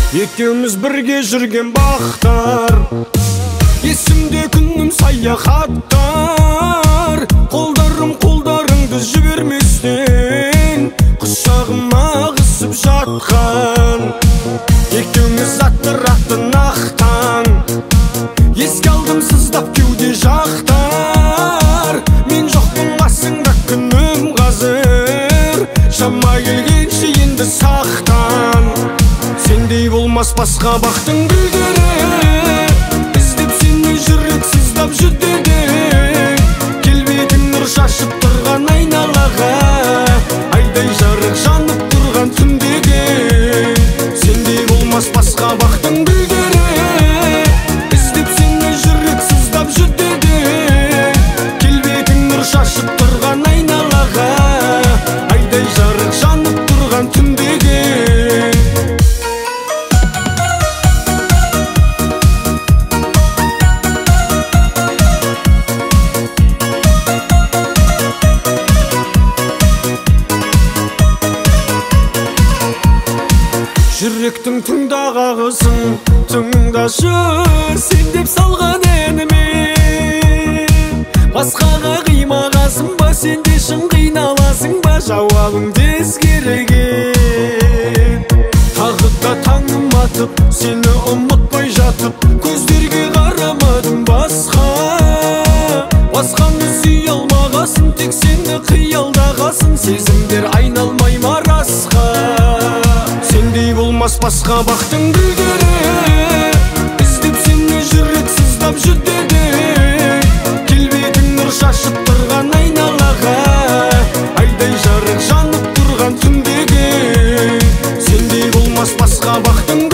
Екеуміз бірге жүрген бақтар, есімде күнім саяхаттар. Қолдарыңды жіберместен құшағыма қысып жатқан. Екеуміз аттыраттың ақтан, еске алдым сыздап кеуде жақтар. Мен жоқпын қасыңда күнім қазір, шама келгенше енді сақтан. Сендей болмас басқа бақтың гүлдері, іздеп сені жүрек сыздап жүдеді. Келбетің нұр шашып тұрған айналаға, айдай жарық жанып тұрған түндегі. Сендей болмас басқа бақтың гүлдері, іздеп сені жүрек сыздап жүдеді. Келбетің нұр шашып тұрған айналаға, айдай жарық жанып тұрған түндегі. Жүректің тыңдағы ағысын тыңдашы, сен деп салған әніме. Басқаға қимағасың ба, сен де шын қиналасың ба, жауабың тез кереген. Тағы да таңым атып, сені ұмытпай жатып, көздерге қарамадым басқаны сүй алмағасын, тек сені қиялдағасын, сезімдер айналмай марасқа. Сендей болмас басқа бақтың гүлдері, іздеп сені жүрек сыздап жүдеді. Келбетің нұр шашып тұрған айналаға, айдай жарық жанып тұрған түндегі. Сендей болмас басқа бақтың